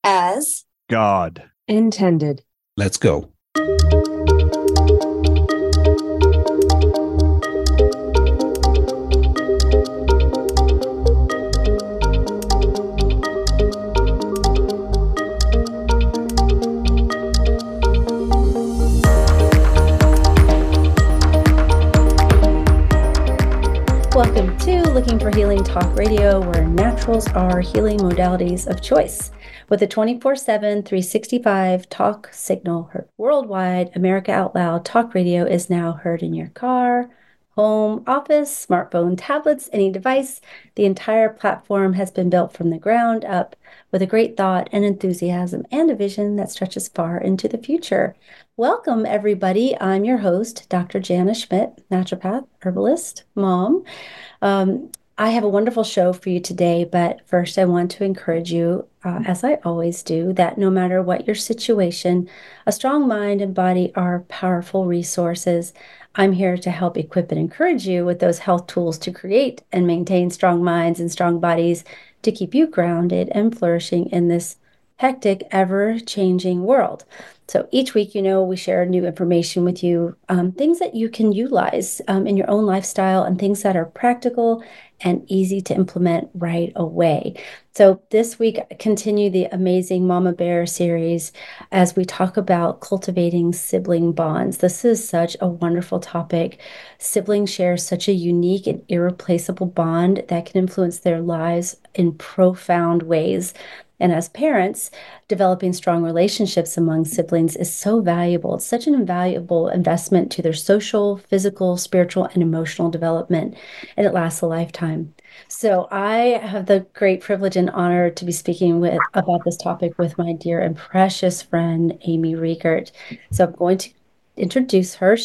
as God intended. Let's go. Welcome to Looking for Healing Talk Radio, where naturals are healing modalities of choice. With a 24/7, 365 talk signal heard worldwide, America Out Loud Talk Radio is now heard in your car, home, office, smartphone, tablets, any device. The entire platform has been built from the ground up with a great thought and enthusiasm and a vision that stretches far into the future. Welcome, everybody. I'm your host, Dr. Jana Schmidt, naturopath, herbalist, mom. I have a wonderful show for you today, but first I want to encourage you, as I always do, that no matter what your situation, a strong mind and body are powerful resources. I'm here to help equip and encourage you with those health tools to create and maintain strong minds and strong bodies to keep you grounded and flourishing in this hectic, ever-changing world. So each week, we share new information with you, things that you can utilize in your own lifestyle and things that are practical and easy to implement right away. So this week, continue the amazing Mama Bear series as we talk about cultivating sibling bonds. This is such a wonderful topic. Siblings share such a unique and irreplaceable bond that can influence their lives in profound ways. And as parents, developing strong relationships among siblings is so valuable. It's such an invaluable investment to their social, physical, spiritual, and emotional development, and it lasts a lifetime. So I have the great privilege and honor to be speaking about this topic with my dear and precious friend, Amy Riegert. So I'm going to introduce her.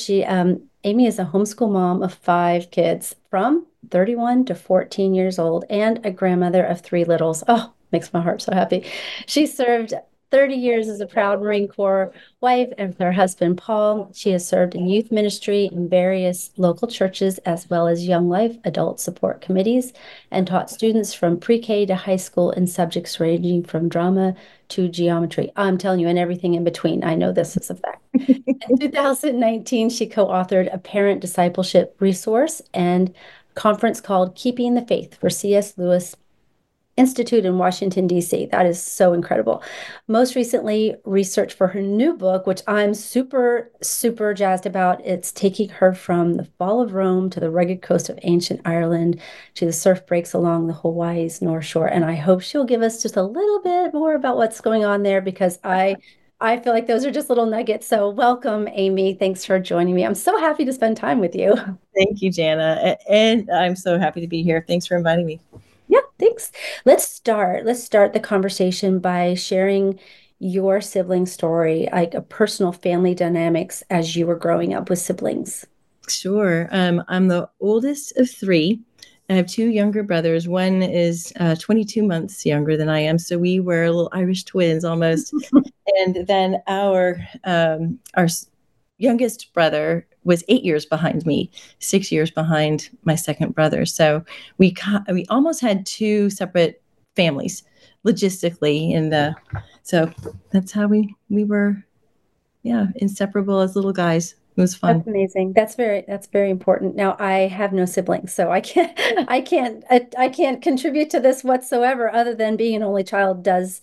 Amy is a homeschool mom of 5 kids from 31 to 14 years old and a grandmother of 3 littles. Oh, makes my heart so happy. She served 30 years as a proud Marine Corps wife, and with her husband, Paul, she has served in youth ministry in various local churches, as well as Young Life adult support committees, and taught students from pre-K to high school in subjects ranging from drama to geometry. I'm telling you, and everything in between. I know this is a fact. In 2019, she co-authored a parent discipleship resource and conference called Keeping the Faith for C.S. Lewis Institute in Washington, D.C. That is so incredible. Most recently, research for her new book, which I'm super, super jazzed about. It's taking her from the fall of Rome to the rugged coast of ancient Ireland to the surf breaks along the Hawaii's North Shore. And I hope she'll give us just a little bit more about what's going on there, because I feel like those are just little nuggets. So welcome, Amy. Thanks for joining me. I'm so happy to spend time with you. Thank you, Jana. And I'm so happy to be here. Thanks for inviting me. Yeah, thanks. Let's start the conversation by sharing your sibling story, like a personal family dynamics as you were growing up with siblings. Sure. I'm the oldest of 3. I have 2 younger brothers. One is 22 months younger than I am. So we were little Irish twins almost. And then our youngest brother was 8 years behind me, 6 years behind my second brother. So we almost had 2 separate families logistically. And so that's how we were, inseparable as little guys. It was fun. That's amazing. That's very important. Now, I have no siblings, so I can't contribute to this whatsoever, other than being an only child does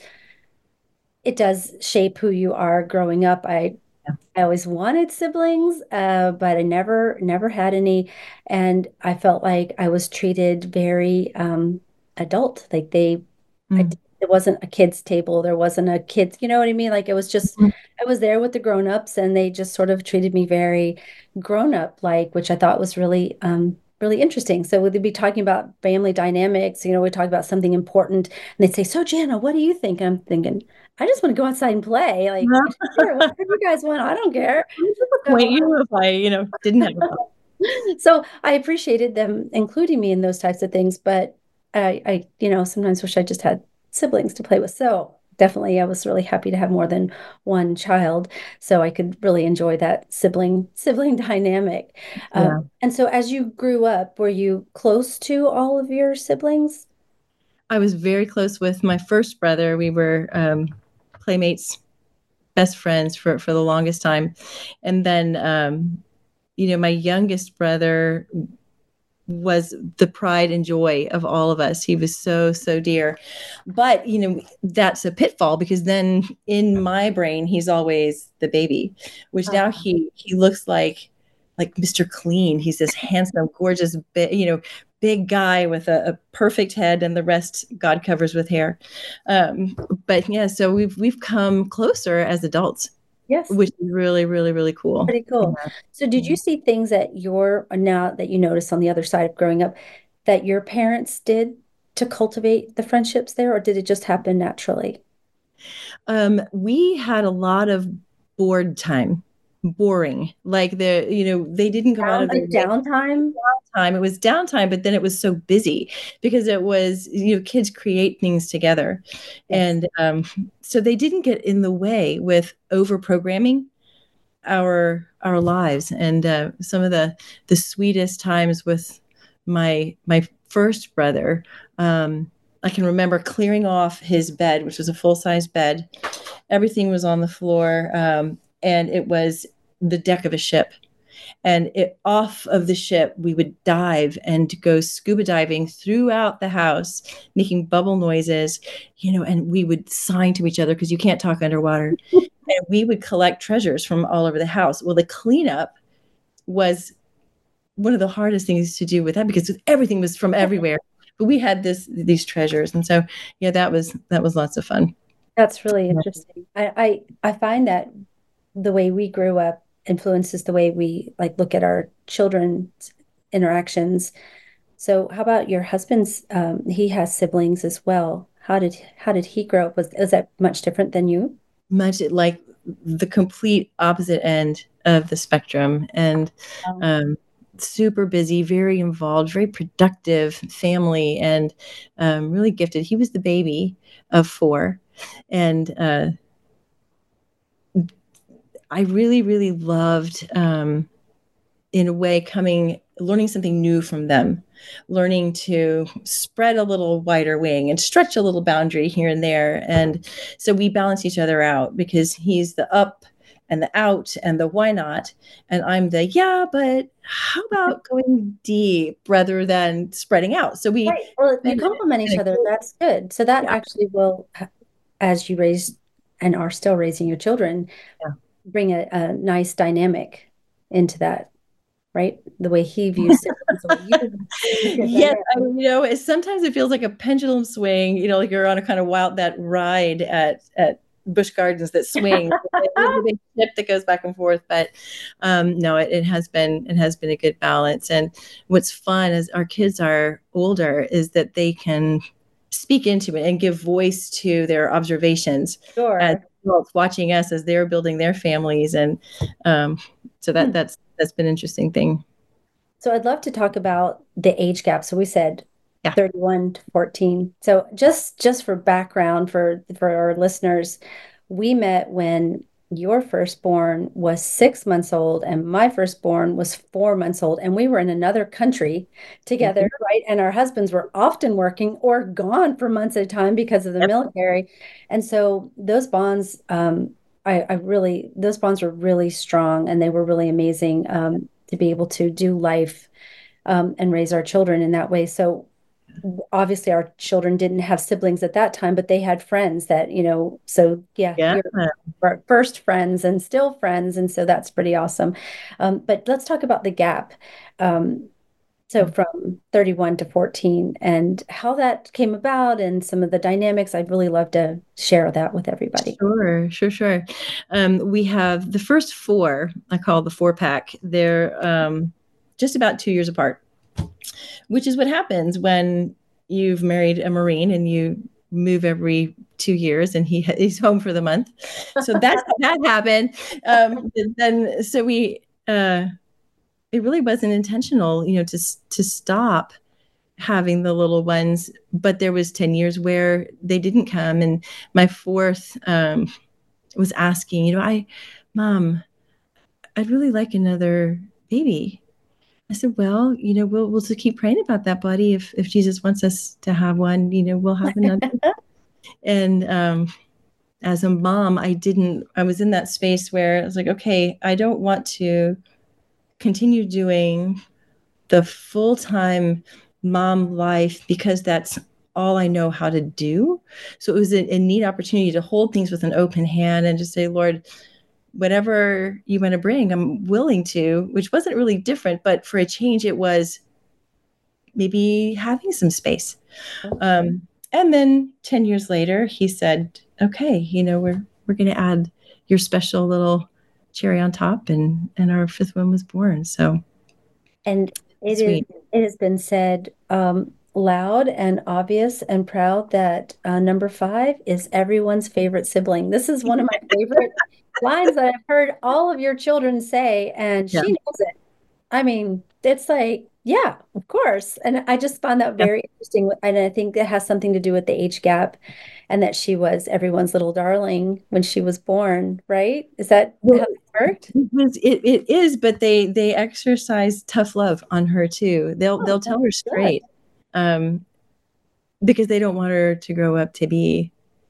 shape who you are growing up. I always wanted siblings, but I never had any. And I felt like I was treated very adult. Like it wasn't a kid's table. There wasn't a kid's, you know what I mean? Like it was just, I was there with the grown-ups and they just sort of treated me very grown-up like, which I thought was really, really interesting. So we'd be talking about family dynamics, we talk about something important and they'd say, so Jana, what do you think? And I'm thinking, I just want to go outside and play. Like, sure, whatever you guys want, I don't care. Disappoint you if I, didn't have a So I appreciated them including me in those types of things, but I sometimes wish I just had siblings to play with. So definitely, I was really happy to have more than one child, so I could really enjoy that sibling dynamic. Yeah. And so, as you grew up, were you close to all of your siblings? I was very close with my first brother. We were playmates, best friends for the longest time. And then, my youngest brother was the pride and joy of all of us. He was so, so dear. But, that's a pitfall, because then in my brain, he's always the baby, which now he looks like Mr. Clean. He's this handsome, gorgeous, big guy with a perfect head, and the rest God covers with hair. But yeah, so we've come closer as adults. Yes. Which is really, really, really cool. Pretty cool. Yeah. So did you see things that now that you notice on the other side of growing up that your parents did to cultivate the friendships there, or did it just happen naturally? We had a lot of boring. Like they didn't go out of their way. Downtime? It was downtime, but then it was so busy because it was, kids create things together. Yes. And so they didn't get in the way with over programming our lives. And some of the sweetest times with my first brother, I can remember clearing off his bed, which was a full-size bed. Everything was on the floor, and it was the deck of a ship. And off of the ship, we would dive and go scuba diving throughout the house, making bubble noises, and we would sign to each other because you can't talk underwater. And we would collect treasures from all over the house. Well, the cleanup was one of the hardest things to do with that, because everything was from everywhere. But we had these treasures. And so, yeah, that was lots of fun. That's really interesting. I find that the way we grew up influences the way we look at our children's interactions. So how about your husband's, he has siblings as well. How did he grow up? Was that much different than you? Much like the complete opposite end of the spectrum. And super busy, very involved, very productive family, and really gifted. He was the baby of 4. And I really, really loved, in a way, learning something new from them, learning to spread a little wider wing and stretch a little boundary here and there. And so we balance each other out, because he's the up and the out and the why not. And I'm the, yeah, but how about going deep rather than spreading out? So we, Right. Well, you complement each other. That's good. So that actually will, as you raise and are still raising your children, bring a nice dynamic into that, right? The way he views siblings. Yes, sometimes it feels like a pendulum swing, like you're on a kind of that ride at Busch Gardens that swings, the big ship that goes back and forth. But no, it has been a good balance. And what's fun as our kids are older is that they can speak into it and give voice to their observations. Sure. As adults watching us as they're building their families. And so that's been an interesting thing. So I'd love to talk about the age gap. So we said 31 to 14. So just for background for our listeners, we met when your firstborn was 6 months old and my firstborn was 4 months old, and we were in another country together, right? And our husbands were often working or gone for months at a time because of the military. And so those bonds, those bonds were really strong, and they were really amazing to be able to do life and raise our children in that way. So obviously our children didn't have siblings at that time, but they had friends that, you're our first friends and still friends. And so that's pretty awesome. But let's talk about the gap. So from 31 to 14 and how that came about and some of the dynamics. I'd really love to share that with everybody. Sure. We have the first 4, I call the 4-pack. They're just about 2 years apart, which is what happens when you've married a Marine and you move every 2 years and he's home for the month. So that's how that happened. Then so we it really wasn't intentional, to stop having the little ones, but there was 10 years where they didn't come. And my 4th was asking, Mom, I'd really like another baby. I said, well, we'll just keep praying about that, buddy. If Jesus wants us to have one, we'll have another. And as a mom, I was in that space where I was like, okay, I don't want to continue doing the full-time mom life because that's all I know how to do. So it was a neat opportunity to hold things with an open hand and just say, Lord, whatever you want to bring, I'm willing to, which wasn't really different, but for a change, it was maybe having some space. And then 10 years later, he said, okay, we're going to add your special little cherry on top, and our fifth one was born. So And sweet. it has been said loud and obvious and proud that number five is everyone's favorite sibling. This is one of my favorite lines that I've heard all of your children say, and Yeah. she knows it. I mean, it's like, yeah, of course. And I just found that Yeah. very interesting. And I think it has something to do with the age gap and that she was everyone's little darling when she was born, right? Is that Well, how it worked? it is, but they exercise tough love on her too. They'll Oh, tell that's her good. straight, um, because they don't want her to grow up to be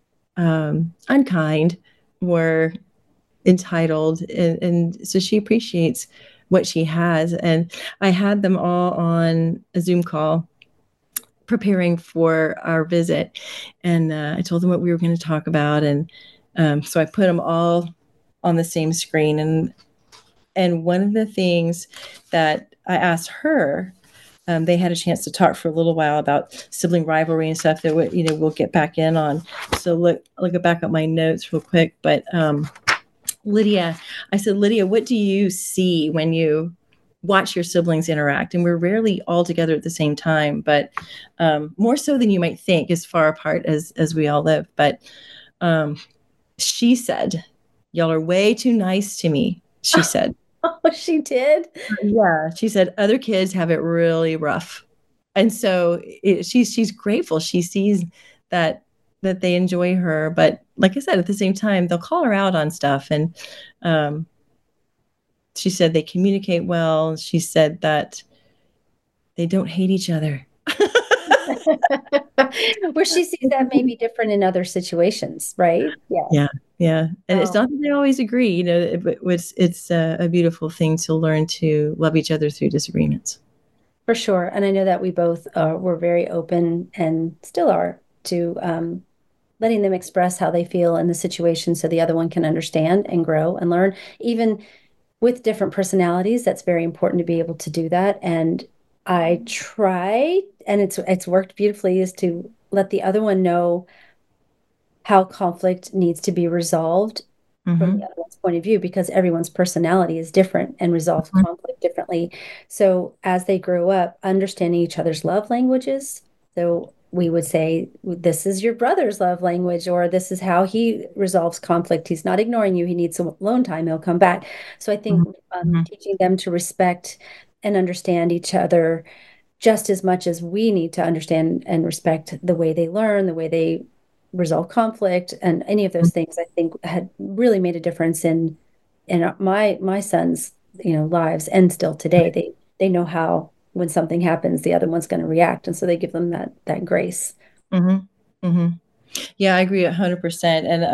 unkind or entitled, and so she appreciates what she has. And I had them all on a Zoom call preparing for our visit, and I told them what we were going to talk about, and so I put them all on the same screen, and one of the things that I asked her, they had a chance to talk for a little while about sibling rivalry and stuff that we'll get back in on. So look back at my notes real quick. But Lydia, I said, Lydia, what do you see when you watch your siblings interact? And we're rarely all together at the same time, but more so than you might think, as far apart as we all live. But she said, y'all are way too nice to me, she said. Oh, she did. Yeah, she said other kids have it really rough, and so she's grateful. She sees that they enjoy her, but like I said, at the same time, they'll call her out on stuff. And um, she said they communicate well. She said that they don't hate each other. Where she sees that may be different in other situations, right? Yeah. Yeah, yeah, and it's Oh, not that they always agree. It's a beautiful thing to learn to love each other through disagreements. for sure. And I know that we both were very open and still are to letting them express how they feel in the situation so the other one can understand and grow and learn. Even with different personalities, that's very important to be able to do that. And I try, and it's worked beautifully, is to let the other one know how conflict needs to be resolved from the Mm-hmm. other one's point of view because everyone's personality is different and resolves Mm-hmm. conflict differently. So as they grow up, understanding each other's love languages. So we would say, this is your brother's love language, or this is how he resolves conflict. He's not ignoring you. He needs some alone time. He'll come back. So I think Mm-hmm. teaching them to respect and understand each other just as much as we need to understand and respect the way they learn, the way they resolve conflict, and any of those things, I think had really made a difference in my son's lives, and still today they know how when something happens the other one's going to react, and so they give them that grace. Mm-hmm. Mm-hmm. Yeah, I agree 100%. And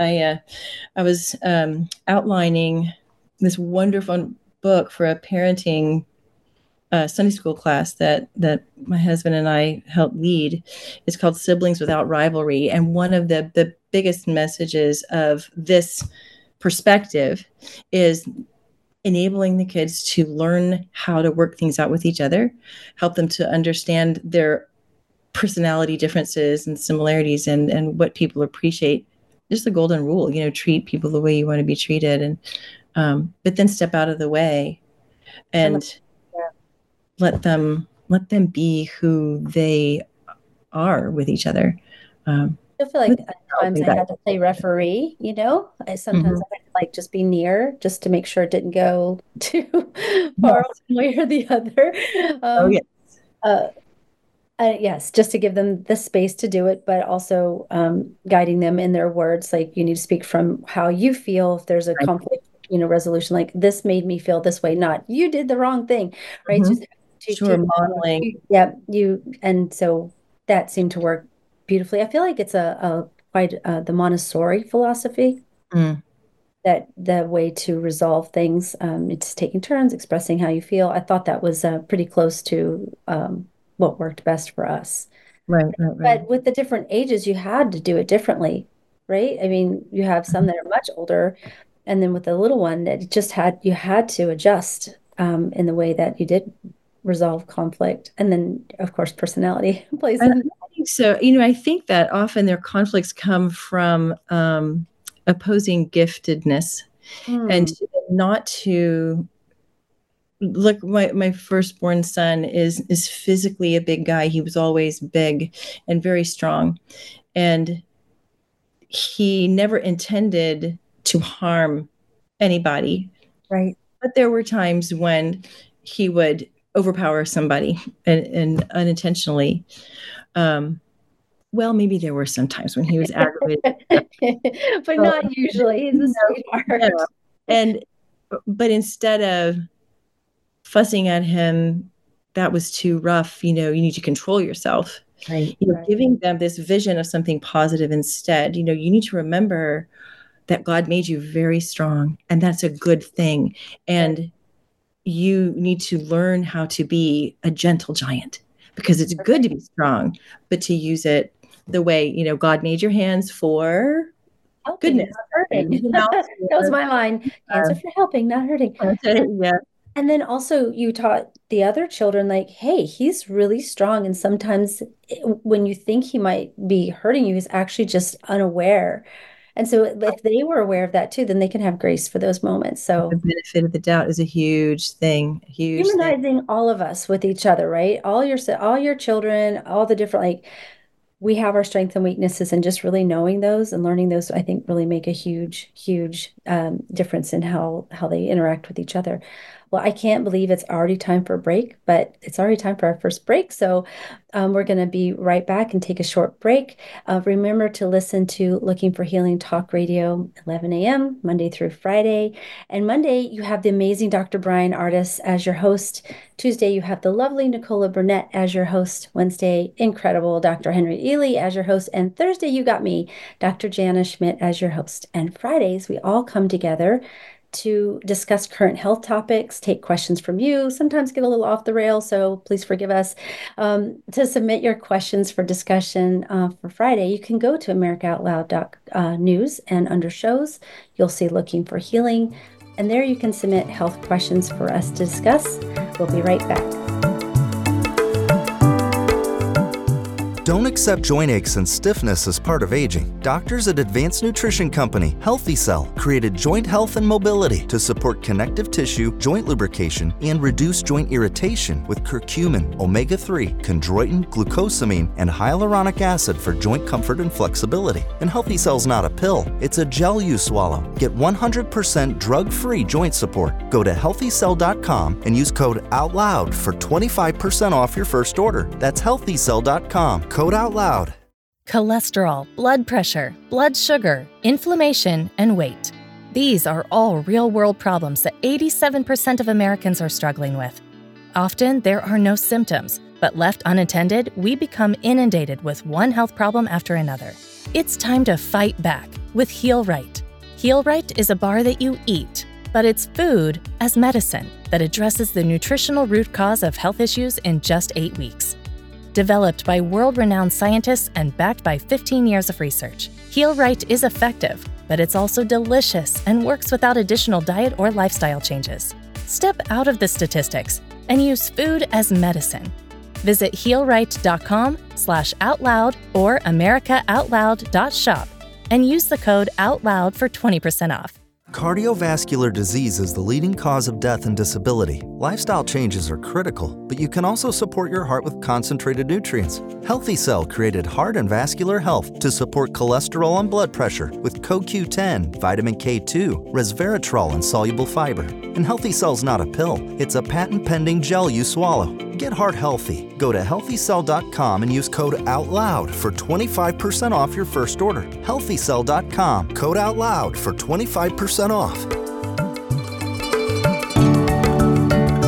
I was outlining this wonderful book for a parenting Sunday school class that my husband and I helped lead. It's called Siblings Without Rivalry, and one of the biggest messages of this perspective is enabling the kids to learn how to work things out with each other, help them to understand their personality differences and similarities, and what people appreciate. Just the golden rule, treat people the way you want to be treated, and but then step out of the way I love and that. let them be who they are with each other. I feel like With at times I that. had to play referee, I sometimes Mhm. I had to like just be near just to make sure it didn't go too far Yes. one way or the other. Oh yeah. Uh, yes, just to give them the space to do it, but also guiding them in their words. Like you need to speak from how you feel if there's a Right. conflict, resolution. Like this made me feel this way, not you did the wrong thing, right? Mhm. Just to Sure, teach them, modeling. yeah, and so that seemed to work beautifully. I feel like it's a quite the Montessori philosophy. Mm. That the way to resolve things, it's taking turns, expressing how you feel. I thought that was pretty close to what worked best for us. Right, right, right. But with the different ages, you had to do it differently, right? I mean, you have some that are much older, and then with the little one, that you had to adjust in the way that you did resolve conflict, and then of course personality plays And in. I think so. I think that often their conflicts come from opposing giftedness, and Hmm, not to look. My firstborn son is physically a big guy. He was always big and very strong, and he never intended to harm anybody. right. But there were times when he would overpower somebody and unintentionally. Um, well, maybe there were some times when he was aggravated. But So, not usually. He's a yeah. sweetheart. And but instead of fussing at him, that was too rough. You need to control yourself. Right, right. Giving them this vision of something positive instead. You need to remember that God made you very strong, and that's a good thing. And you need to learn how to be a gentle giant, because it's good to be strong, but to use it the way, God made your hands for Helping, goodness. not hurting. And mouth That was for, my line. Hands are for helping, not hurting. yeah. And then also you taught the other children, like, hey, he's really strong. And sometimes when you think he might be hurting you, he's actually just unaware. And so if they were aware of that too, then they can have grace for those moments. The So benefit of the doubt is a huge thing, a huge thing. humanizing all of us with each other, right? All your children, all the different, like, we have our strengths and weaknesses, and just really knowing those and learning those, I think, really make a huge difference in how they interact with each other. Well, I can't believe it's already time for a break, but it's already time for our first break. So we're going to be right back and take a short break. Remember to listen to Looking for Healing Talk Radio, 11 a.m., Monday through Friday. And Monday, you have the amazing Dr. Brian Artis as your host. Tuesday, you have the lovely Nicola Burnett as your host. Wednesday, incredible Dr. Henry Ely as your host. And Thursday, you got me, Dr. Jana Schmidt, as your host. And Fridays, we all come together to discuss current health topics, take questions from you, sometimes get a little off the rails, so please forgive us. To submit your questions for discussion for Friday, you can go to americaoutloud.news, and under shows, you'll see Looking for Healing. And there you can submit health questions for us to discuss. We'll be right back. Don't accept joint aches and stiffness as part of aging. Doctors at Advanced Nutrition Company, Healthy Cell, created Joint Health and Mobility to support connective tissue, joint lubrication, and reduce joint irritation with curcumin, omega-3, chondroitin, glucosamine, and hyaluronic acid for joint comfort and flexibility. And Healthy Cell's not a pill, it's a gel you swallow. Get 100% drug-free joint support. Go to healthycell.com and use code OUTLOUD for 25% off your first order. That's healthycell.com. Code OUTLOUD. Cholesterol, blood pressure, blood sugar, inflammation, and weight. These are all real-world problems that 87% of Americans are struggling with. Often, there are no symptoms, but left unattended, we become inundated with one health problem after another. It's time to fight back with Heal Right. Heal Right is a bar that you eat, but it's food as medicine that addresses the nutritional root cause of health issues in just 8 weeks. Developed by world-renowned scientists and backed by 15 years of research, Heal Right is effective, but it's also delicious and works without additional diet or lifestyle changes. Step out of the statistics and use food as medicine. Visit healright.com/outloud or americaoutloud.shop and use the code OUTLOUD for 20% off. Cardiovascular disease is the leading cause of death and disability. Lifestyle changes are critical, but you can also support your heart with concentrated nutrients. Healthy Cell created Heart and Vascular Health to support cholesterol and blood pressure with CoQ10, vitamin K2, resveratrol, and soluble fiber. And Healthy Cell's not a pill, it's a patent-pending gel you swallow. Get heart healthy. Go to healthycell.com and use code OUTLOUD for 25% off your first order. Healthycell.com, code OUTLOUD for 25% off.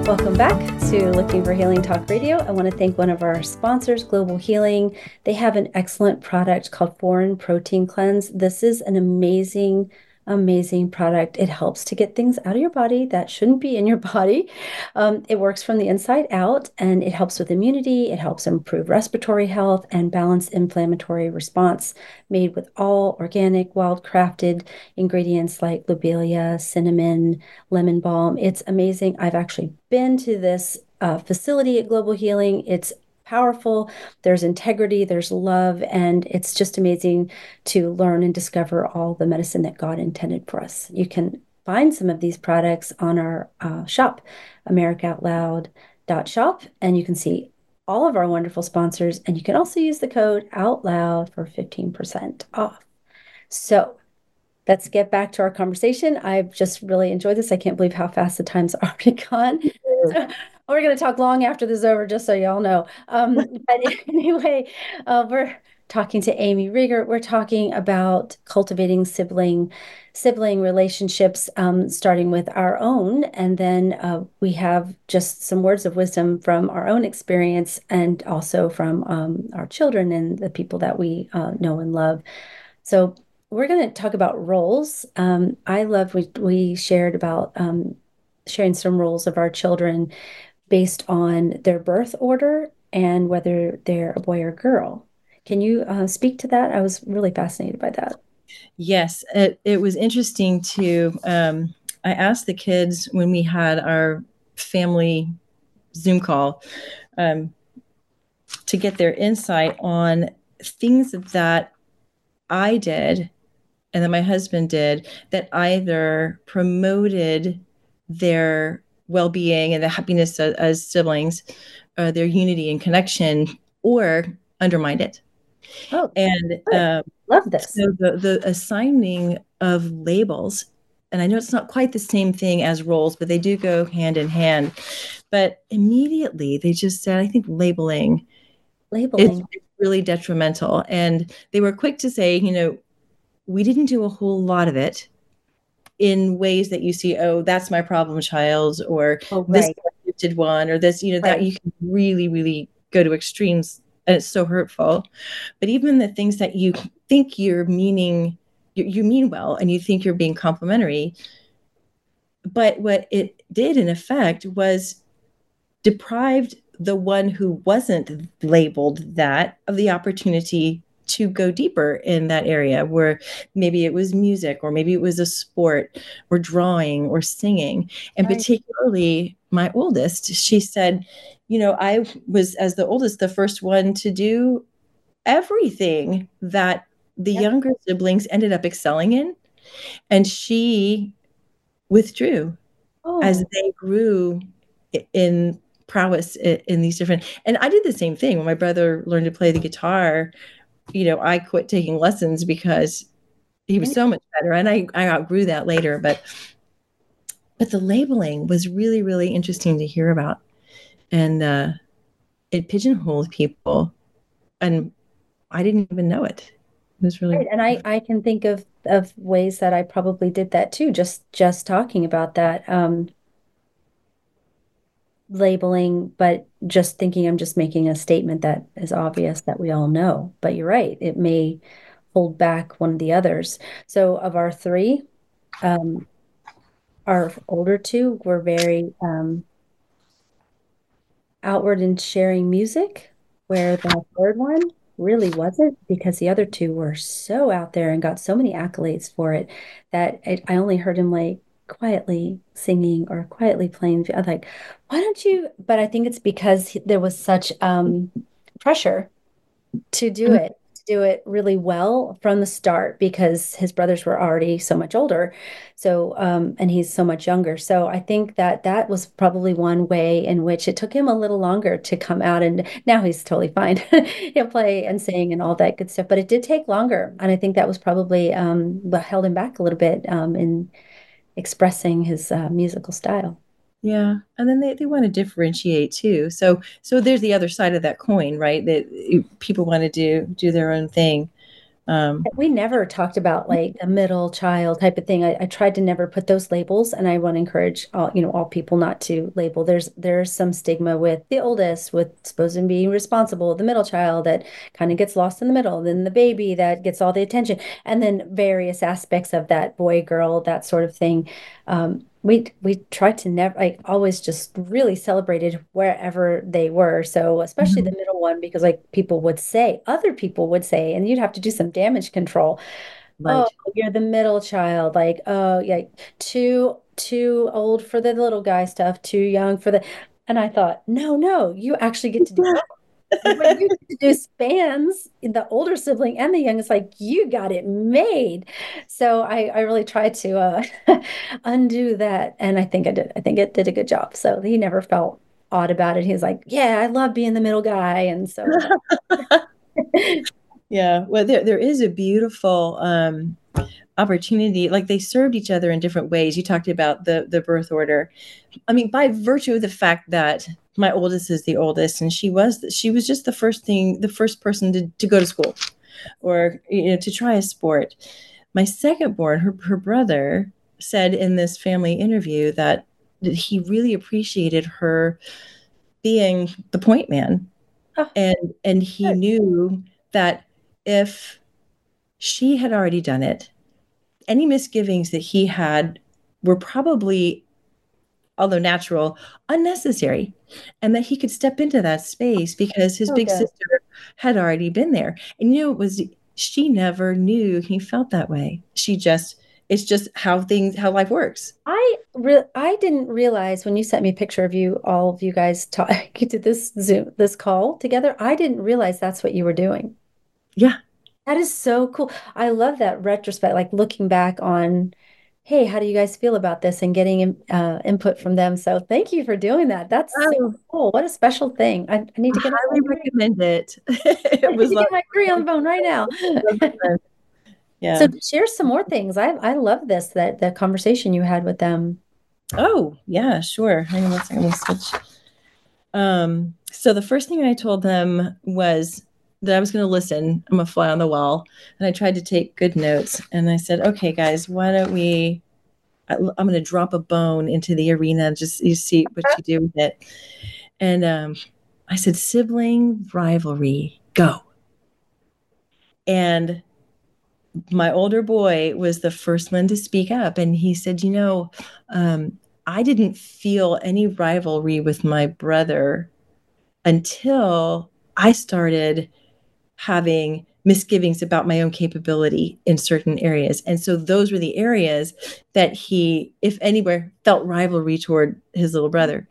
Welcome back to Looking for Healing Talk Radio. I want to thank one of our sponsors, Global Healing. They have an excellent product called Foreign Protein Cleanse. This is an amazing, amazing product. It helps to get things out of your body that shouldn't be in your body. It works from the inside out, and it helps with immunity. It helps improve respiratory health and balance inflammatory response. Made with all organic, wild-crafted ingredients like lobelia, cinnamon, lemon balm. It's amazing. I've actually been to this facility at Global Healing. It's powerful. There's integrity, there's love, and it's just amazing to learn and discover all the medicine that God intended for us. You can find some of these products on our shop, AmericaOutloud.shop, and you can see all of our wonderful sponsors, and you can also use the code OUTLOUD for 15% off. So let's get back to our conversation. I've just really enjoyed this. I can't believe how fast the time's already gone. So, we're going to talk long after this is over, just so y'all know. But anyway, we're talking to Amy Rieger. We're talking about cultivating sibling relationships, starting with our own. And then we have just some words of wisdom from our own experience and also from our children and the people that we know and love. So we're going to talk about roles. I love, we shared about sharing some roles of our children based on their birth order and whether they're a boy or girl. Can you speak to that? I was really fascinated by that. Yes, it was interesting to, I asked the kids when we had our family Zoom call to get their insight on things that I did and that my husband did that either promoted their well-being and the happiness as siblings, their unity and connection, or undermined it. Oh, and love this. So the assigning of labels, and I know it's not quite the same thing as roles, but they do go hand in hand. But immediately they just said, I think labeling is really detrimental. And they were quick to say, we didn't do a whole lot of it in ways that you see, oh, that's my problem child, or this gifted one, or this, that you can really, really go to extremes, and it's so hurtful. But even the things that you think you're meaning, you mean well, and you think you're being complimentary, but what it did in effect was deprived the one who wasn't labeled that of the opportunity to go deeper in that area, where maybe it was music, or maybe it was a sport, or drawing, or singing. And particularly my oldest, she said, I was, as the oldest, the first one to do everything that the younger siblings ended up excelling in. And she withdrew as they grew in prowess in these different, and I did the same thing. When my brother learned to play the guitar, I quit taking lessons because he was so much better, and I outgrew that later. But the labeling was really, really interesting to hear about, and it pigeonholed people, and I didn't even know it. It was really and I can think of ways that I probably did that too. Just talking about that. Labeling, but just thinking I'm just making a statement that is obvious that we all know. But you're right, it may hold back one of the others. So of our three, our older two were very outward in sharing music, where the third one really wasn't, because the other two were so out there and got so many accolades for it that I only heard him like quietly singing or quietly playing. I'm like, why don't you? But I think it's because there was such pressure to do it really well from the start, because his brothers were already so much older. So, and he's so much younger. So I think that was probably one way in which it took him a little longer to come out. And now he's totally fine. He'll play and sing and all that good stuff. But it did take longer. And I think that was probably what held him back a little bit in expressing his musical style. Yeah. And then they want to differentiate too. So there's the other side of that coin, right? That people want to do their own thing. We never talked about like a middle child type of thing. I tried to never put those labels, and I want to encourage all people not to label. There's some stigma with the oldest, with supposed to be responsible, the middle child that kind of gets lost in the middle, then the baby that gets all the attention, and then various aspects of that boy, girl, that sort of thing. We tried to never, like, always just really celebrated wherever they were. So especially the Mhm. middle one, because like other people would say, and you'd have to do some damage control. Oh, Right. you're the middle child. Like, oh yeah, too old for the little guy stuff, too young for the. And I thought, no, no, you actually get to do both. And what you get to do spans the older sibling and the youngest, like you got it made. So I really tried to undo that. And I think I did. I think it did a good job. So he never felt odd about it. He was like, yeah, I love being the middle guy. And so Yeah. Well, there is a beautiful opportunity. Like they served each other in different ways. You talked about the birth order. I mean, by virtue of the fact that my oldest is the oldest, and she was just the first person to go to school, or to try a sport. My second born, her brother, said in this family interview that he really appreciated her being the point man, oh, and he good. knew that if she had already done it, any misgivings that he had were probably, although natural, unnecessary, and that he could step into that space because his So big good. sister had already been there. And it was, she never knew he felt that way. It's just how life works. I didn't realize when you sent me a picture of you, all of you guys you did this call together. I didn't realize that's what you were doing. Yeah. That is so cool. I love that retrospect, like looking back on, hey, how do you guys feel about this and getting input from them. So thank you for doing that. That's so Oh, cool. What a special thing. I need I to get on highly my Marie. recommend it. I It need was to like, get my Marie on the phone right now. So yeah. share some more things. I love this, that the conversation you had with them. Oh, yeah, sure. Hang on one second. Let me switch. So the first thing I told them was that I was going to listen. I'm a fly on the wall. And I tried to take good notes. And I said, okay, guys, why don't I'm going to drop a bone into the arena. Just you see what you do with it. And I said, sibling rivalry, go. And my older boy was the first one to speak up. And he said, I didn't feel any rivalry with my brother until I started having misgivings about my own capability in certain areas. And so those were the areas that he, if anywhere, felt rivalry toward his little brother.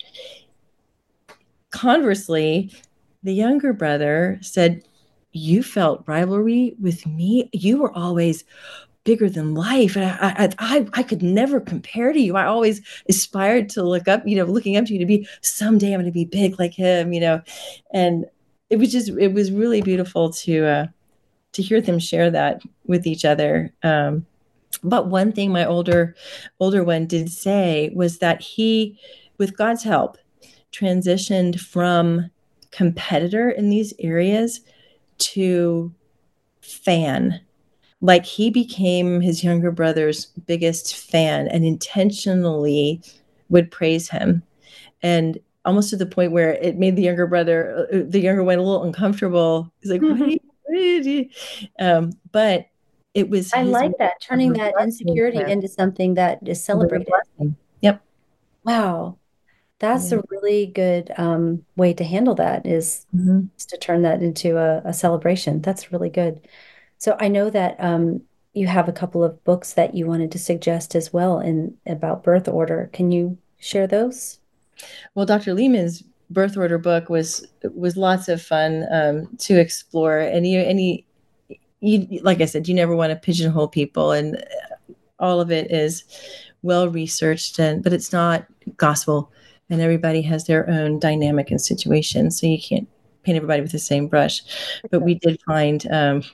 Conversely, the younger brother said, you felt rivalry with me. You were always bigger than life. And I could never compare to you. I always aspired to looking up to you to be someday I'm going to be big like him, and it was really beautiful to hear them share that with each other. But one thing my older one did say was that he, with God's help, transitioned from competitor in these areas to fan. Like he became his younger brother's biggest fan and intentionally would praise him. And almost to the point where it made the younger one, a little uncomfortable. He's like, what did you? But it was I his like way that, of turning that blessing insecurity him. into something that is It was a celebrated. blessing. Yep. Wow. That's Yeah. a really good way to handle that Mhm. is to turn that into a celebration. That's really good. So I know that you have a couple of books that you wanted to suggest as well in about birth order. Can you share those? Well, Dr. Lehman's birth order book was lots of fun to explore, and you like I said, you never want to pigeonhole people, and all of it is well researched, but it's not gospel, and everybody has their own dynamic and situation, so you can't paint everybody with the same brush. But we did find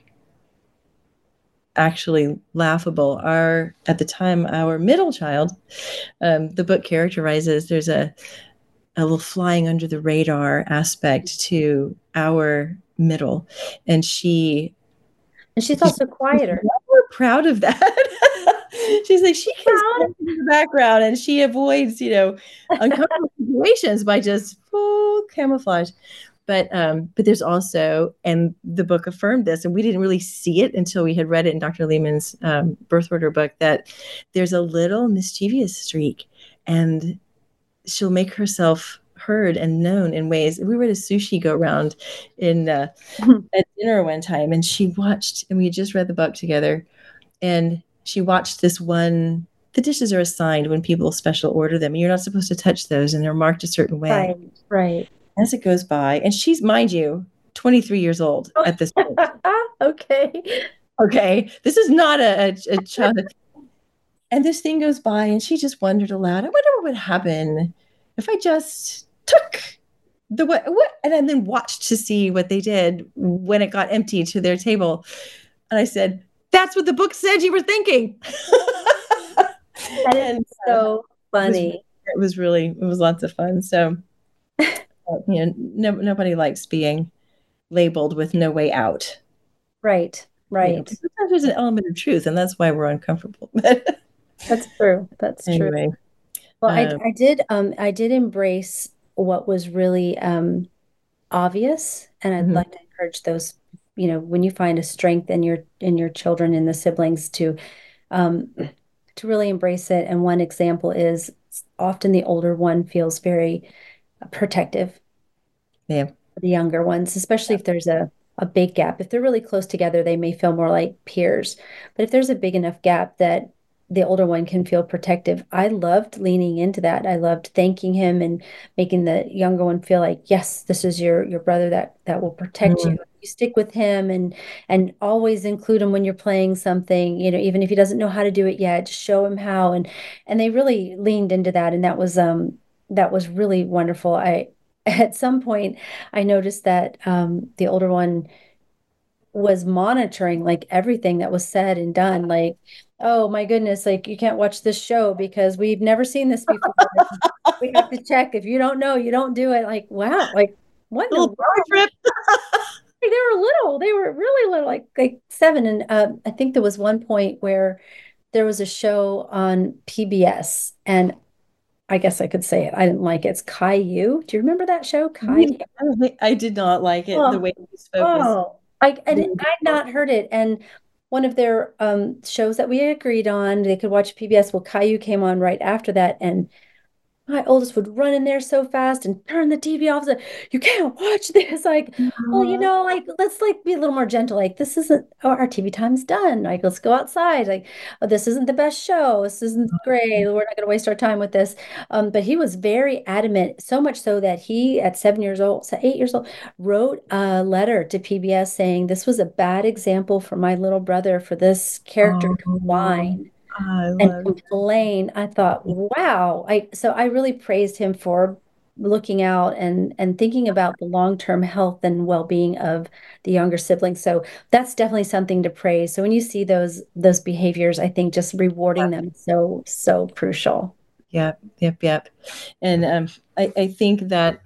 actually laughable at the time our middle child, the book characterizes there's a little flying under the radar aspect to our middle, and she And she's also quieter. We're proud of that. She's like, she can stand in the background and she avoids, uncomfortable situations by just full camouflage. But there's also, and the book affirmed this, and we didn't really see it until we had read it in Dr. Lehman's birth order book, that there's a little mischievous streak, and she'll make herself heard and known in ways. We were at a sushi go round at dinner one time, and she watched, and we had just read the book together, and she watched this one. The dishes are assigned when people special order them, and you're not supposed to touch those, and they're marked a certain way. Right. As it goes by, and she's, mind you, 23 years old at this point. Okay. This is not a child. And this thing goes by, and she just wondered aloud, I wonder what would happen if I just took what, and then watched to see what they did when it got empty to their table. And I said, that's what the book said you were thinking. That is so funny. It was lots of fun. So, nobody likes being labeled with no way out. Right. Sometimes there's an element of truth, and that's why we're uncomfortable. That's true. Anyway, true. Well, I did embrace what was really obvious, and I'd like to encourage those, when you find a strength in your children and the siblings to really embrace it. And one example is often the older one feels very protective. Yeah. The younger ones, especially if there's a big gap. If they're really close together, they may feel more like peers. But if there's a big enough gap that the older one can feel protective, I loved leaning into that. I loved thanking him and making the younger one feel like, yes, this is your brother that will protect you. You stick with him and always include him when you're playing something, even if he doesn't know how to do it yet, just show him how. And they really leaned into that. And that was really wonderful. At some point, I noticed that the older one was monitoring like everything that was said and done. Like, oh my goodness, like you can't watch this show because we've never seen this before. We have to check. If you don't know, you don't do it. Like, wow, like what? Little trip. They were little. They were really little, like 7. And I think there was one point where there was a show on PBS, and I guess I could say it. I didn't like it. It's Caillou. Do you remember that show, Caillou? I did not like it. The way you spoke. I'd not heard it. And one of their shows that we agreed on, they could watch PBS. Well, Caillou came on right after that, and my oldest would run in there so fast and turn the TV off. Like, you can't watch this. Like, well, like let's like be a little more gentle. Like, this isn't our TV time's done. Like, let's go outside. Like, oh, this isn't the best show. This isn't great. We're not going to waste our time with this. But he was very adamant, so much so that he, at 8 years old, wrote a letter to PBS saying this was a bad example for my little brother for this character to whine and complain. I thought, wow. So I really praised him for looking out and thinking about the long-term health and well-being of the younger siblings. So that's definitely something to praise. So when you see those behaviors, I think just rewarding them is so crucial. Yep. And I think that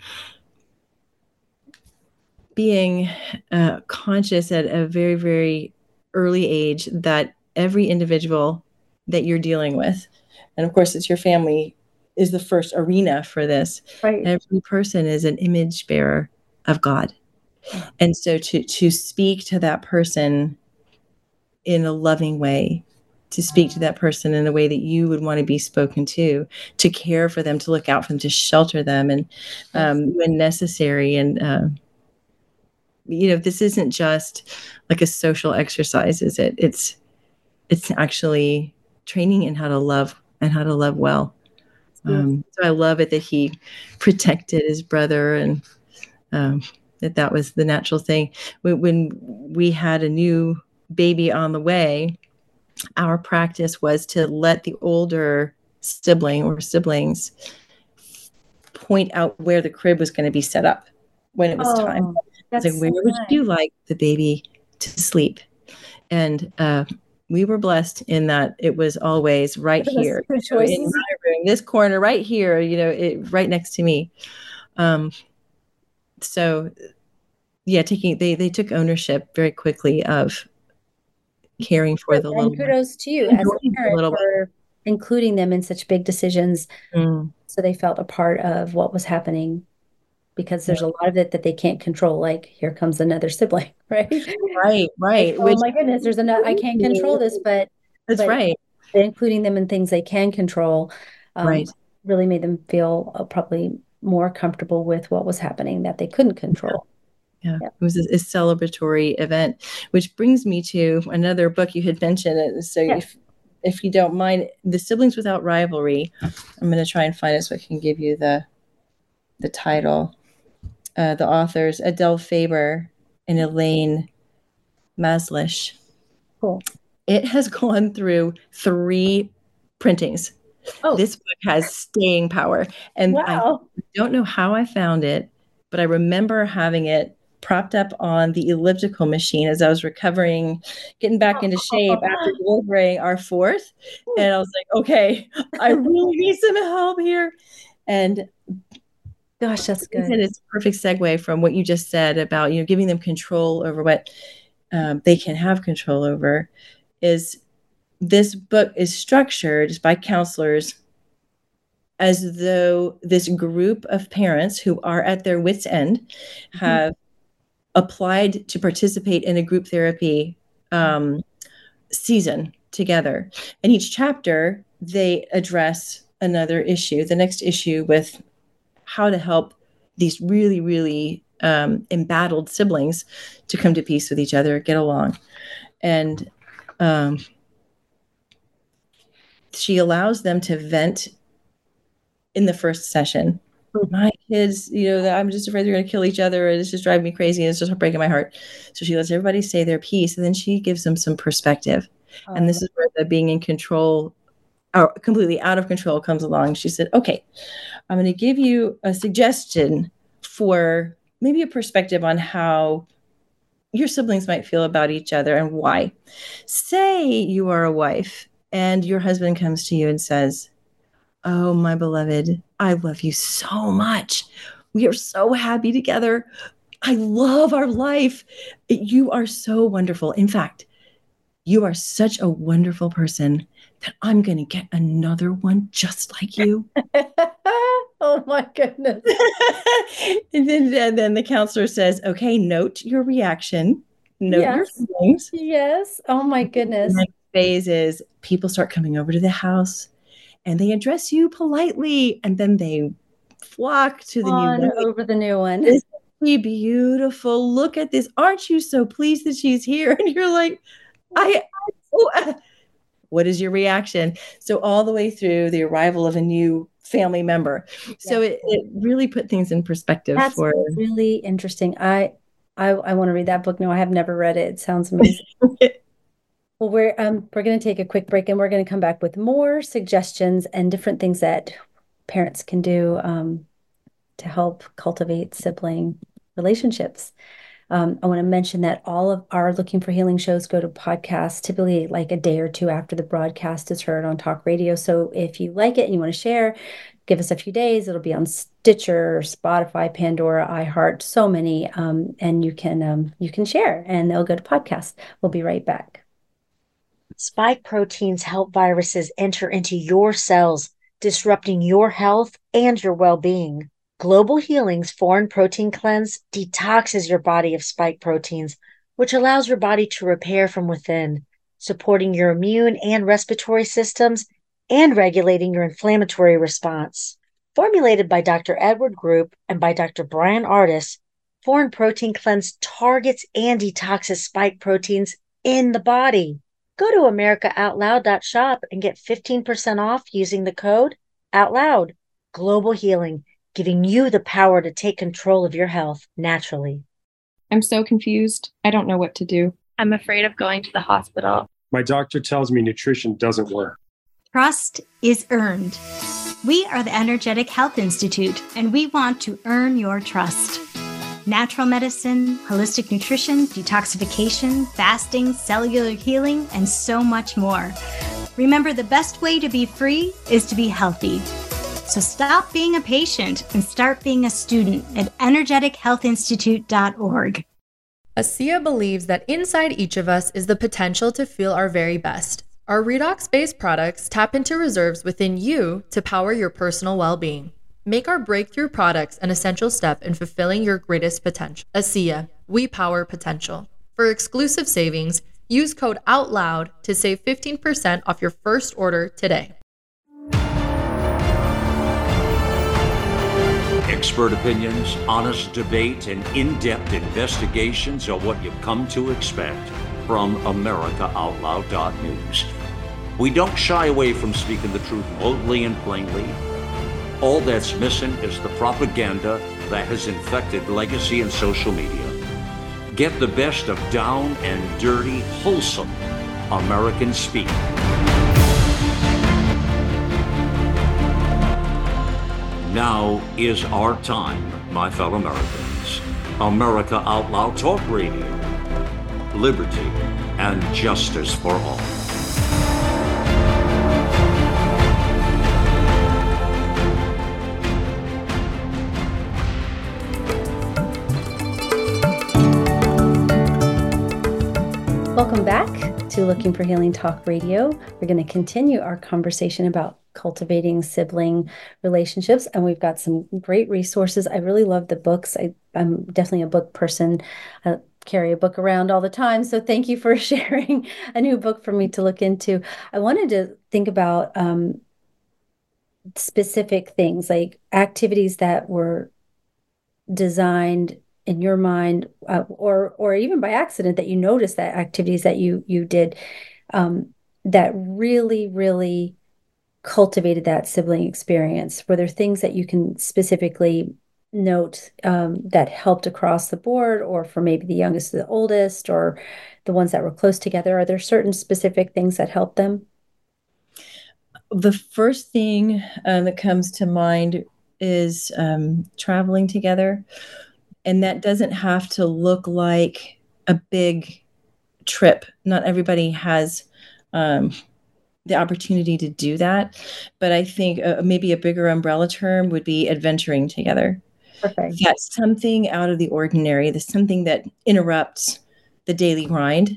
being conscious at a very, very early age that every individual that you're dealing with, and of course it's your family, is the first arena for this. Right. Every person is an image bearer of God. And so to speak to that person in a loving way, to speak to that person in a way that you would want to be spoken to care for them, to look out for them, to shelter them, and when necessary. And this isn't just like a social exercise, is it? It's actually training in how to love and how to love well. So I love it that he protected his brother, and that was the natural thing. When we had a new baby on the way, our practice was to let the older sibling or siblings point out where the crib was going to be set up when it was time. It's like, where would you like the baby to sleep? And we were blessed in that it was always right here, in my room, this corner right here, right next to me. So yeah, they took ownership very quickly of caring for the little and kudos to you one. as a parent for including them in such big decisions, so they felt a part of what was happening, because there's a lot of it that they can't control, like here comes another sibling, right? Right. Like, oh my goodness, there's another, I can't control this, but right. Including them in things they can control, right, really made them feel probably more comfortable with what was happening that they couldn't control. Yeah. It was a celebratory event, which brings me to another book you had mentioned. So if you don't mind, The Siblings Without Rivalry, I'm going to try and find it so I can give you the title. The authors, Adele Faber and Elaine Maslish. Cool. It has gone through 3 printings. Oh. This book has staying power. And wow. I don't know how I found it, but I remember having it propped up on the elliptical machine as I was recovering, getting back into shape after delivering our 4th. And I was like, okay, I really need some help here. And gosh, that's good. And it's a perfect segue from what you just said about, giving them control over what they can have control over. Is this book is structured by counselors as though this group of parents who are at their wits' end have applied to participate in a group therapy season together. And each chapter, they address another issue, the next issue, with how to help these really, really embattled siblings to come to peace with each other, get along. And she allows them to vent in the first session. My kids, I'm just afraid they're going to kill each other, and it's just driving me crazy, and it's just breaking my heart. So she lets everybody say their piece, and then she gives them some perspective. And this is where the being in control, or completely out of control, comes along. She said, okay, I'm going to give you a suggestion for maybe a perspective on how your siblings might feel about each other and why. Say you are a wife and your husband comes to you and says, oh, my beloved, I love you so much. We are so happy together. I love our life. You are so wonderful. In fact, you are such a wonderful person that I'm going to get another one just like you. Oh my goodness. and then the counselor says, okay, note your reaction. Note your feelings. Yes. Oh my goodness. The next phase is people start coming over to the house and they address you politely. And then they flock to the new one. Over the new one. Isn't she beautiful? Look at this. Aren't you so pleased that she's here? And you're like, what is your reaction? So all the way through the arrival of a new family member. So it really put things in perspective. That's really interesting. I want to read that book. No, I have never read it. It sounds amazing. Well, we're going to take a quick break, and we're going to come back with more suggestions and different things that parents can do to help cultivate sibling relationships. I want to mention that all of our Looking for Healing shows go to podcasts, typically like a day or two after the broadcast is heard on talk radio. So if you like it and you want to share, give us a few days. It'll be on Stitcher, Spotify, Pandora, iHeart, so many, and you can share, and they'll go to podcast. We'll be right back. Spike proteins help viruses enter into your cells, disrupting your health and your well-being. Global Healing's Foreign Protein Cleanse detoxes your body of spike proteins, which allows your body to repair from within, supporting your immune and respiratory systems and regulating your inflammatory response. Formulated by Dr. Edward Group and by Dr. Brian Ardis, Foreign Protein Cleanse targets and detoxes spike proteins in the body. Go to AmericaOutloud.shop and get 15% off using the code OUTLOUD. Global Healing, giving you the power to take control of your health naturally. I'm so confused. I don't know what to do. I'm afraid of going to the hospital. My doctor tells me nutrition doesn't work. Trust is earned. We are the Energetic Health Institute, and we want to earn your trust. Natural medicine, holistic nutrition, detoxification, fasting, cellular healing, and so much more. Remember, the best way to be free is to be healthy. So stop being a patient and start being a student at energetichealthinstitute.org. ASEA believes that inside each of us is the potential to feel our very best. Our redox-based products tap into reserves within you to power your personal well-being. Make our breakthrough products an essential step in fulfilling your greatest potential. ASEA, we power potential. For exclusive savings, use code OUTLOUD to save 15% off your first order today. Expert opinions, honest debate, and in-depth investigations are what you've come to expect from AmericaOutloud.news. We don't shy away from speaking the truth boldly and plainly. All that's missing is the propaganda that has infected legacy and social media. Get the best of down and dirty, wholesome American speak. Now is our time, my fellow Americans. America Out Loud Talk Radio. Liberty and justice for all. Welcome back to Looking for Healing Talk Radio. We're going to continue our conversation about cultivating sibling relationships, and we've got some great resources. I really love the books. I'm definitely a book person. I carry a book around all the time, so thank you for sharing a new book for me to look into. I wanted to think about specific things, like activities that were designed in your mind, or even by accident, that you noticed that activities that you did that really cultivated that sibling experience. Were there things that you can specifically note that helped across the board, or for maybe the youngest to the oldest, or the ones that were close together? Are there certain specific things that helped them? The first thing that comes to mind is traveling together. And that doesn't have to look like a big trip. Not everybody has the opportunity to do that. But I think maybe a bigger umbrella term would be adventuring together. Perfect. That's something out of the ordinary. That's something that interrupts the daily grind.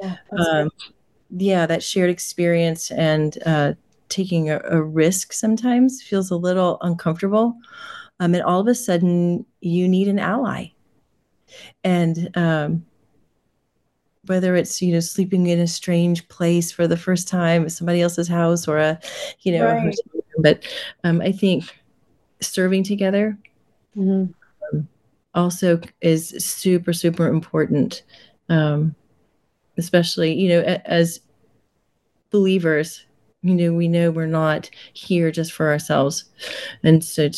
Yeah, that shared experience and taking a risk sometimes feels a little uncomfortable. And all of a sudden, you need an ally. And whether it's, sleeping in a strange place for the first time at somebody else's house, or a hotel room. But I think serving together also is super, super important, especially, as believers. We know we're not here just for ourselves. And so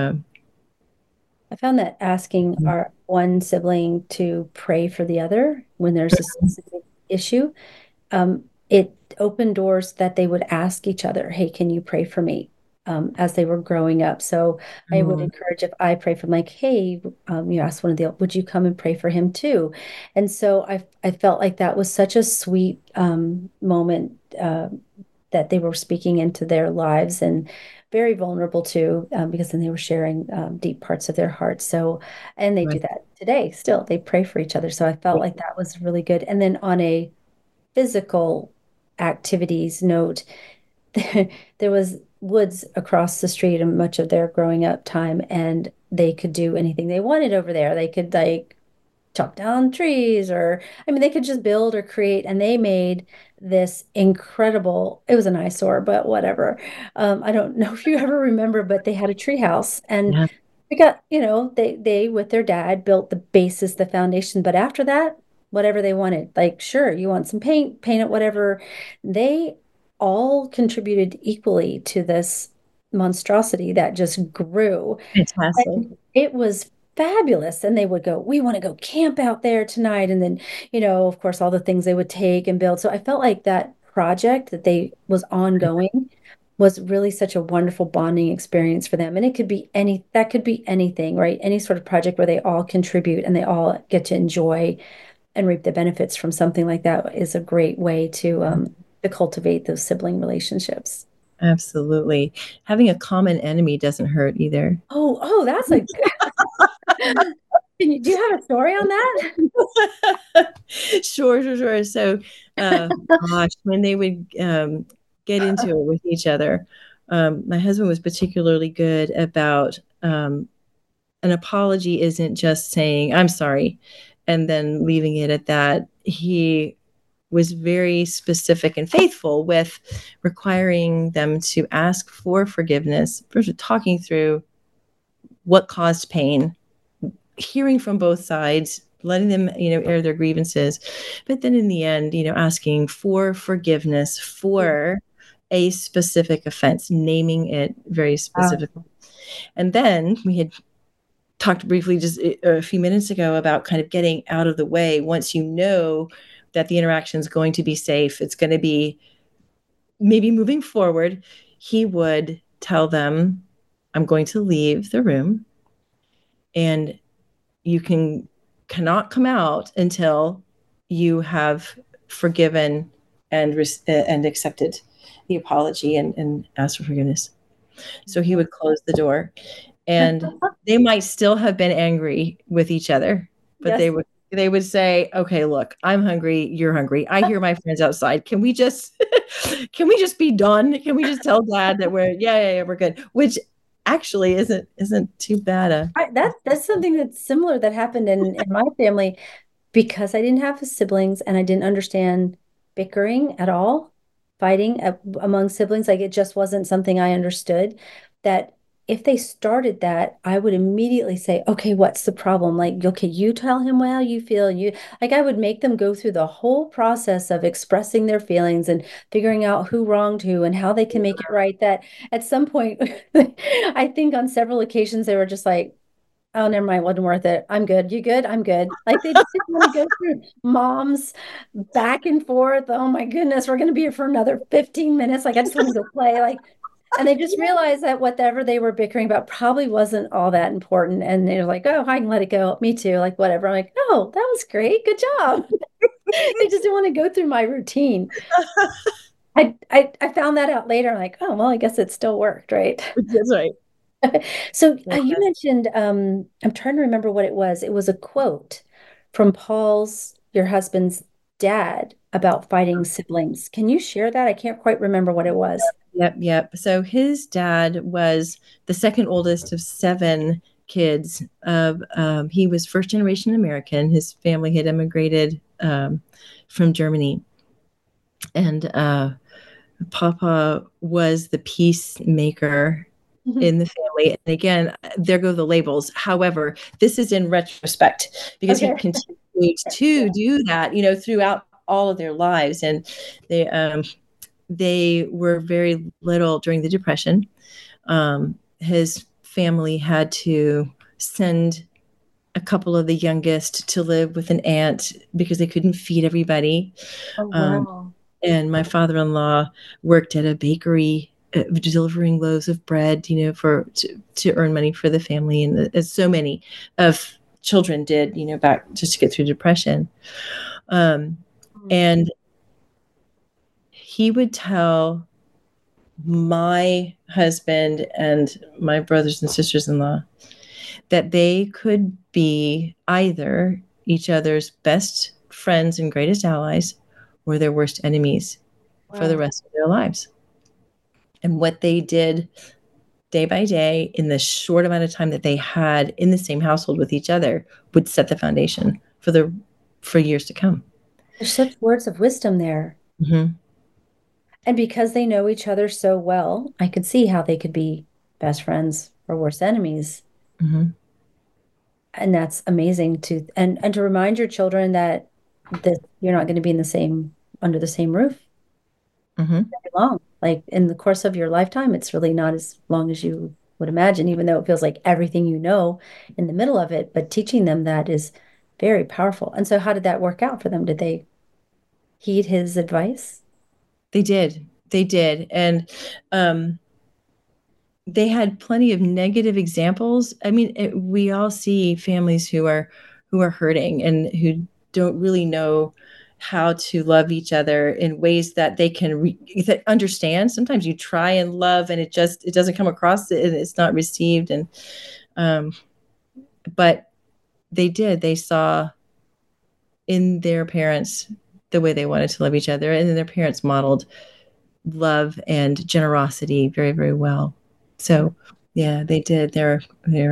I found that asking our one sibling to pray for the other when there's a specific issue, it opened doors that they would ask each other, hey, can you pray for me? As they were growing up. So I would encourage, if I pray for them, like, hey, you asked one of the, would you come and pray for him too? And so I felt like that was such a sweet moment that they were speaking into their lives, and very vulnerable too, because then they were sharing deep parts of their hearts. So, and they do that today still. They pray for each other. So I felt like that was really good. And then on a physical activities note, there was woods across the street in much of their growing up time, and they could do anything they wanted over there. They could chop down trees, or they could just build or create, and they made this incredible, it was an eyesore, but whatever. I don't know if you ever remember, but they had a tree house, and we got, they with their dad built the basis, the foundation, but after that, whatever they wanted, sure, you want some paint it, whatever. They all contributed equally to this monstrosity that just grew. Fantastic. And it was fabulous. And they would go, we want to go camp out there tonight. And then, of course, all the things they would take and build. So I felt like that project that was ongoing was really such a wonderful bonding experience for them. And it could be anything, right? Any sort of project where they all contribute and they all get to enjoy and reap the benefits from something like that is a great way to cultivate those sibling relationships. Absolutely. Having a common enemy doesn't hurt either. Oh, that's a good. Do you have a story on that? Sure. So, gosh, when they would get into it with each other, my husband was particularly good about an apology isn't just saying, I'm sorry, and then leaving it at that. He was very specific and faithful with requiring them to ask for forgiveness, first talking through what caused pain, hearing from both sides, letting them, air their grievances. But then in the end, asking for forgiveness for a specific offense, naming it very specifically. And then we had talked briefly just a few minutes ago about kind of getting out of the way. Once you know that the interaction is going to be safe, it's going to be maybe moving forward, he would tell them, I'm going to leave the room and you cannot come out until you have forgiven and accepted the apology and asked for forgiveness. So he would close the door, and they might still have been angry with each other, but Yes. they would say, okay, look, I'm hungry. You're hungry. I hear my friends outside. Can we just be done? Can we just tell Dad that we're good? Which actually isn't too bad. That's something that's similar that happened in my family, because I didn't have siblings and I didn't understand bickering at all, fighting among siblings. Like, it just wasn't something I understood. That if they started that, I would immediately say, okay, what's the problem? Like, okay, you tell him how you feel. I would make them go through the whole process of expressing their feelings and figuring out who wronged who and how they can make it right. That at some point, I think on several occasions, they were just like, oh, never mind, wasn't worth it. I'm good. You good? I'm good. Like, they just didn't want to go through mom's back and forth. Oh my goodness, we're going to be here for another 15 minutes. Like, I just want to go play. Like, and they just realized that whatever they were bickering about probably wasn't all that important. And they're like, oh, I can let it go. Me too. Like, whatever. I'm like, oh, that was great. Good job. They just didn't want to go through my routine. I found that out later. I'm like, oh, well, I guess it still worked, right? That's right. So you mentioned, I'm trying to remember what it was. It was a quote from your husband's dad, about fighting siblings. Can you share that? I can't quite remember what it was. Yep. So his dad was the second oldest of 7 kids. He was first generation American. His family had immigrated from Germany. And Papa was the peacemaker in the family. And again, there go the labels. However, this is in retrospect, because he continued to do that, throughout all of their lives. And they were very little during the Depression. His family had to send a couple of the youngest to live with an aunt because they couldn't feed everybody. Oh, wow. And my father-in-law worked at a bakery, delivering loaves of bread, to earn money for the family, and as so many of children did, back just to get through Depression. And he would tell my husband and my brothers and sisters-in-law that they could be either each other's best friends and greatest allies, or their worst enemies for the rest of their lives. And what they did day by day in the short amount of time that they had in the same household with each other would set the foundation for years to come. There's such words of wisdom there. Mm-hmm. And because they know each other so well, I could see how they could be best friends or worst enemies. Mm-hmm. And that's amazing and to remind your children that you're not going to be under the same roof very long. Like, in the course of your lifetime, it's really not as long as you would imagine, even though it feels like everything in the middle of it. But teaching them that is very powerful. And so how did that work out for them? Did they heed his advice? They did. And they had plenty of negative examples. I mean, we all see families who are hurting and who don't really know how to love each other in ways that they can that understand. Sometimes you try and love and it doesn't come across and it's not received. And but they did. They saw in their parents the way they wanted to love each other, and then their parents modeled love and generosity very, very well. So yeah, they did. They're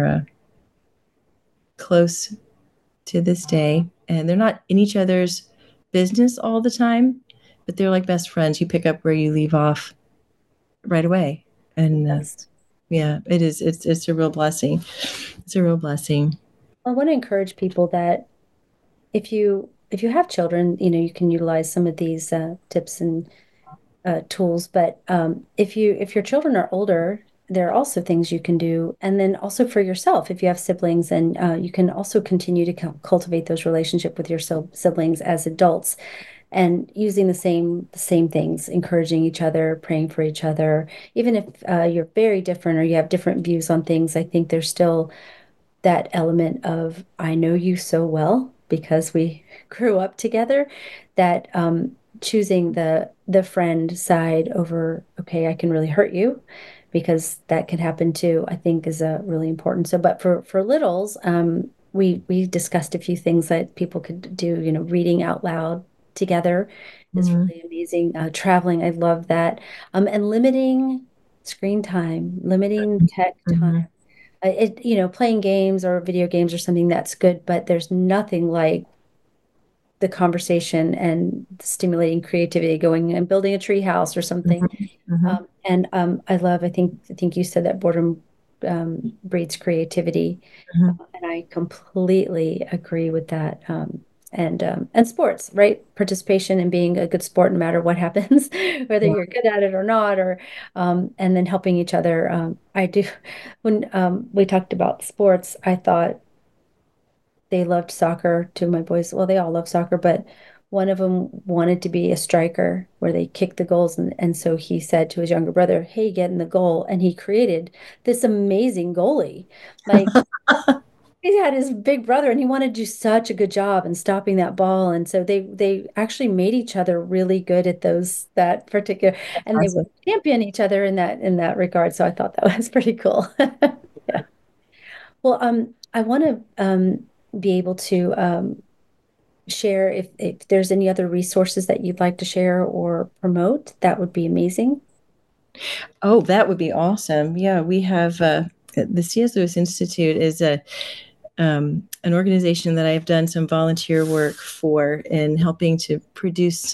close to this day, and they're not in each other's business all the time, but they're like best friends. You pick up where you leave off right away. And yeah, it is. It's a real blessing. It's a real blessing. I want to encourage people that if you have children, you can utilize some of these tips and tools. But if your children are older, there are also things you can do. And then also for yourself, if you have siblings, and you can also continue to cultivate those relationships with your siblings as adults, and using the same things, encouraging each other, praying for each other. Even if you're very different or you have different views on things, I think there's still that element of, I know you so well because we grew up together, that choosing the friend side over, okay, I can really hurt you, because that can happen too, I think is really important. So, but for littles, we discussed a few things that people could do. Reading out loud together is really amazing. Traveling, I love that. And limiting screen time, limiting tech time. Playing games or video games or something, that's good, but there's nothing like the conversation and stimulating creativity, going and building a tree house or something. I think you said that boredom breeds creativity. And I completely agree with that. And sports, right? Participation and being a good sport, no matter what happens, whether you're good at it or not, or and then helping each other. I do. When we talked about sports, I thought they loved soccer. Two of my boys, well, they all love soccer, but one of them wanted to be a striker where they kick the goals. And so he said to his younger brother, hey, get in the goal. And he created this amazing goalie. Like, he had his big brother, and he wanted to do such a good job in stopping that ball. And so they actually made each other really good at that particular, and they would champion each other in that regard. So I thought that was pretty cool. Yeah. Well, I want to be able to share if there's any other resources that you'd like to share or promote. That would be amazing. Oh, that would be awesome. Yeah, we have the C.S. Lewis Institute is an organization that I've done some volunteer work for in helping to produce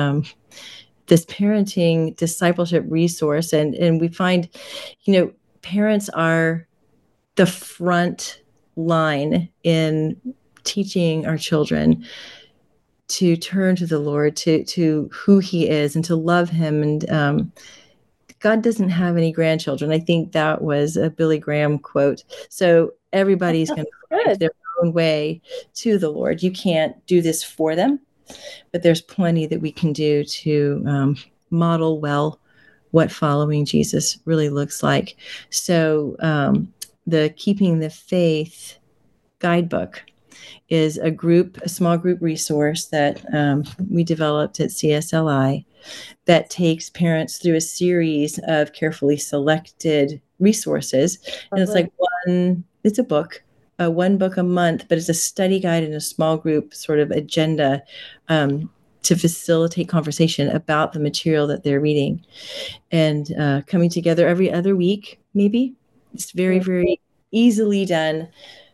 this parenting discipleship resource. And we find, parents are the front line in teaching our children to turn to the Lord, to who he is, and to love him. And God doesn't have any grandchildren. I think that was a Billy Graham quote. So everybody's going to find their own way to the Lord. You can't do this for them, but there's plenty that we can do to model well what following Jesus really looks like. So the Keeping the Faith guidebook is a small group resource that we developed at CSLI that takes parents through a series of carefully selected resources. And it's like it's a book, one book a month, but it's a study guide and a small group sort of agenda to facilitate conversation about the material that they're reading, and coming together every other week, maybe. It's very, very easily done.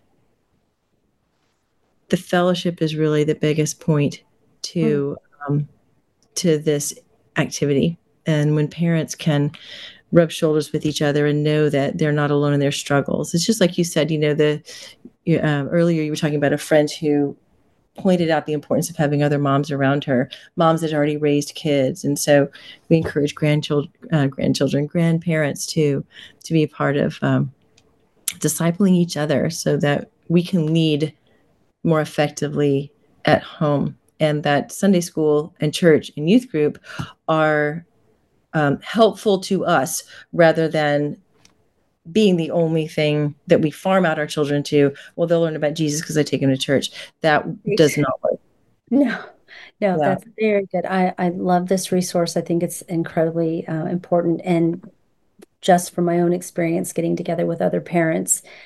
The fellowship is really the biggest point to this activity. And when parents can rub shoulders with each other and know that they're not alone in their struggles, it's just like you said, earlier you were talking about a friend who pointed out the importance of having other moms around her, moms that already raised kids. And so we encourage grandparents too, to be a part of discipling each other so that we can lead more effectively at home, and that Sunday school and church and youth group are helpful to us rather than being the only thing that we farm out our children to. Well, they'll learn about Jesus because I take them to church. That does not work. No, that's very good. I love this resource. I think it's incredibly important. And just from my own experience, getting together with other parents,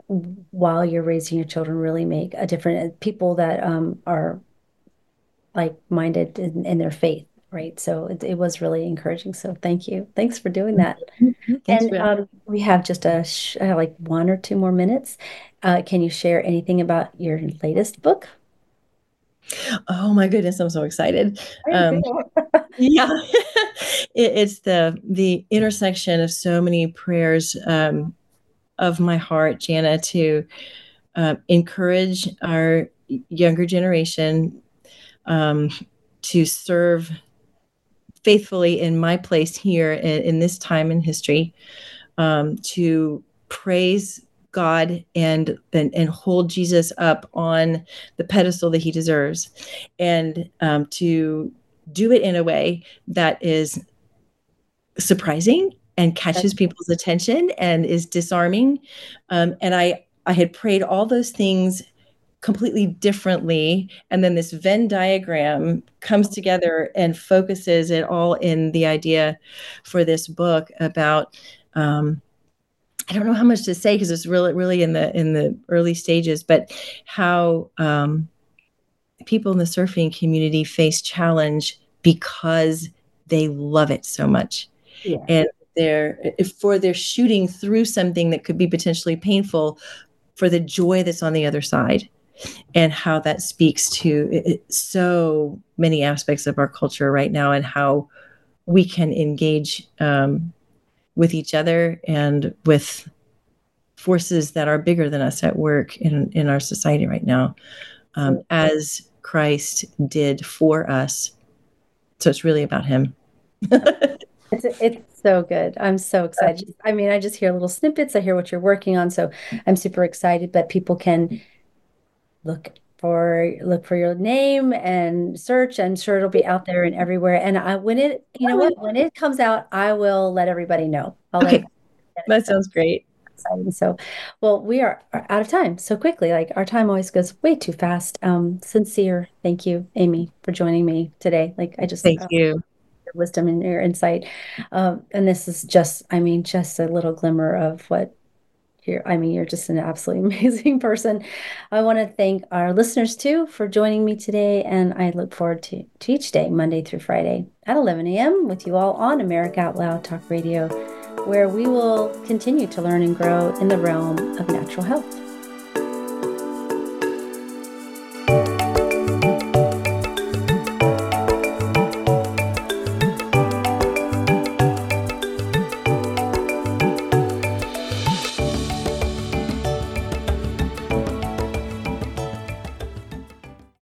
while you're raising your children really make a difference. People that are like-minded in their faith, right? So it was really encouraging. So thank you. Thanks for doing that. Thanks, And we have just like 1 or 2 more minutes. Can you share anything about your latest book? Oh my goodness, I'm so excited. Yeah, it's the intersection of so many prayers of my heart, Jana, to encourage our younger generation to serve faithfully in my place here in this time in history, to praise God and hold Jesus up on the pedestal that he deserves, and to do it in a way that is surprising and catches people's attention and is disarming. And I had prayed all those things completely differently, and then this Venn diagram comes together and focuses it all in the idea for this book about I don't know how much to say because it's really in the early stages, but how people in the surfing community face challenge because they love it so much. Yeah. And they're shooting through something that could be potentially painful for the joy that's on the other side, and how that speaks to so many aspects of our culture right now, and how we can engage with each other and with forces that are bigger than us at work in our society right now, as Christ did for us. So it's really about him. It's so good. I'm so excited. I mean, I just hear little snippets. I hear what you're working on. So I'm super excited, but people can look for your name and search. I'm sure it'll be out there and everywhere. And when it comes out, I will let everybody know. That sounds great. Exciting. So, well, we are out of time so quickly. Like, our time always goes way too fast. Sincere thank you, Amy, for joining me today. Like, I just thank you. Your wisdom and your insight. And this is just a little glimmer of what you're just an absolutely amazing person. I want to thank our listeners too for joining me today, and I look forward to each day, Monday through Friday at 11 a.m. with you all on America Out Loud Talk Radio, where we will continue to learn and grow in the realm of natural health.